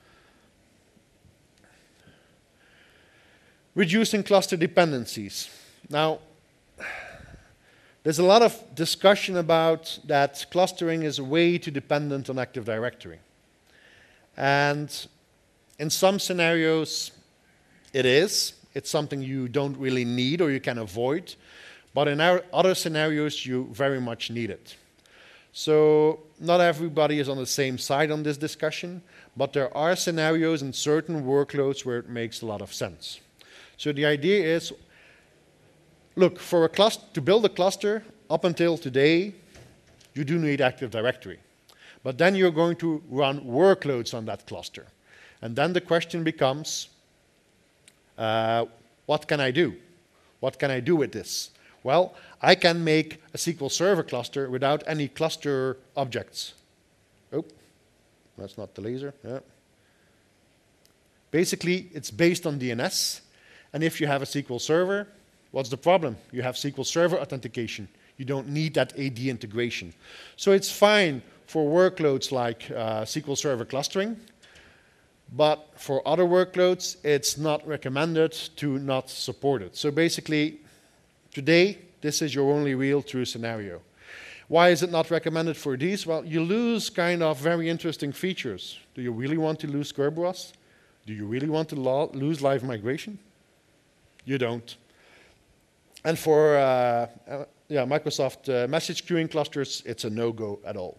Reducing cluster dependencies. Now, there's a lot of discussion about that clustering is way too dependent on Active Directory. And in some scenarios, it is. It's something you don't really need or you can avoid. But in our other scenarios, you very much need it. So not everybody is on the same side on this discussion, but there are scenarios in certain workloads where it makes a lot of sense. So the idea is, look, for a cluster, to build a cluster, up until today, you do need Active Directory. But then you're going to run workloads on that cluster. And then the question becomes, uh, what can I do? What can I do with this? Well, I can make a S Q L Server cluster without any cluster objects. Oh, that's not the laser. Yeah. Basically, it's based on D N S. And if you have a S Q L Server, what's the problem? You have S Q L Server authentication. You don't need that A D integration. So it's fine for workloads like uh, S Q L Server clustering. But for other workloads, it's not recommended to not support it. So basically, today, this is your only real true scenario. Why is it not recommended for these? Well, you lose kind of very interesting features. Do you really want to lose Kerberos? Do you really want to lo lose live migration? You don't. And for uh, uh, yeah, Microsoft uh, message queuing clusters, it's a no-go at all.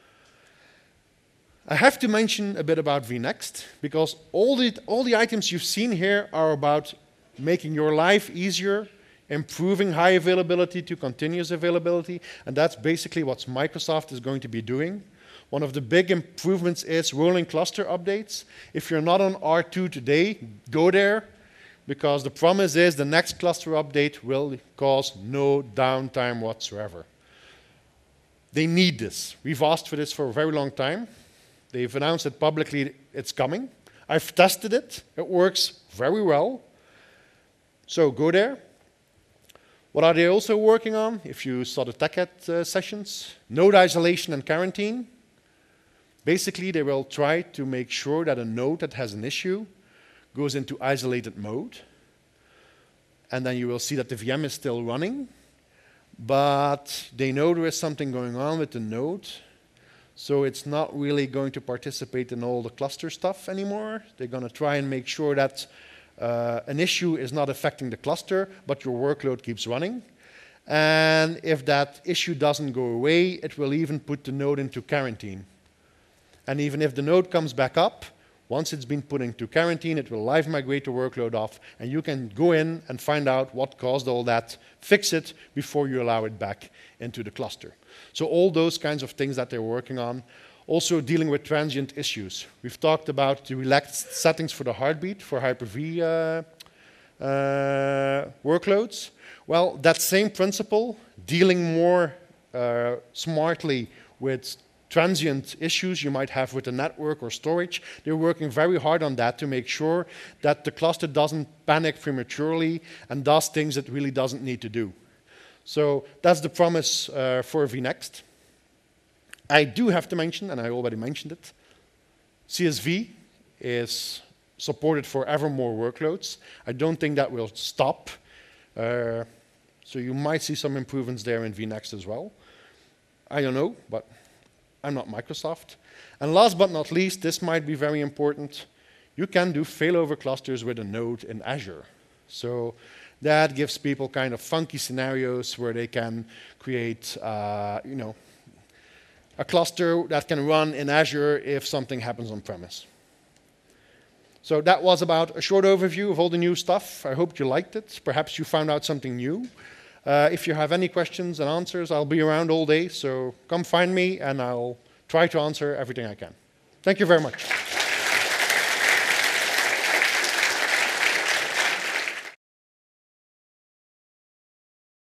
I have to mention a bit about vNext, because all the, all the items you've seen here are about making your life easier, improving high availability to continuous availability, and that's basically what Microsoft is going to be doing. One of the big improvements is rolling cluster updates. If you're not on R two today, go there, because the promise is the next cluster update will cause no downtime whatsoever. They need this. We've asked for this for a very long time. They've announced it publicly, it's coming. I've tested it. It works very well. So go there. What are they also working on? If you saw the TechEd uh, sessions, node isolation and quarantine. Basically, they will try to make sure that a node that has an issue goes into isolated mode. And then you will see that the V M is still running, but they know there is something going on with the node. So it's not really going to participate in all the cluster stuff anymore. They're going to try and make sure that uh, an issue is not affecting the cluster, but your workload keeps running. And if that issue doesn't go away, it will even put the node into quarantine. And even if the node comes back up, once it's been put into quarantine, it will live migrate the workload off, and you can go in and find out what caused all that, fix it before you allow it back into the cluster. So all those kinds of things that they're working on. Also dealing with transient issues. We've talked about the relaxed settings for the heartbeat for Hyper-V uh, uh, workloads. Well, that same principle, dealing more uh, smartly with transient issues you might have with the network or storage, they're working very hard on that to make sure that the cluster doesn't panic prematurely and does things it really doesn't need to do. So that's the promise uh, for vNext. I do have to mention, and I already mentioned it, C S V is supported for ever more workloads. I don't think that will stop. Uh, so you might see some improvements there in vNext as well. I don't know, but I'm not Microsoft. And last but not least, this might be very important. You can do failover clusters with a node in Azure. So that gives people kind of funky scenarios where they can create, uh, you know, a cluster that can run in Azure if something happens on premise. So that was about a short overview of all the new stuff. I hope you liked it. Perhaps you found out something new. Uh, if you have any questions and answers, I'll be around all day, so come find me and I'll try to answer everything I can. Thank you very much.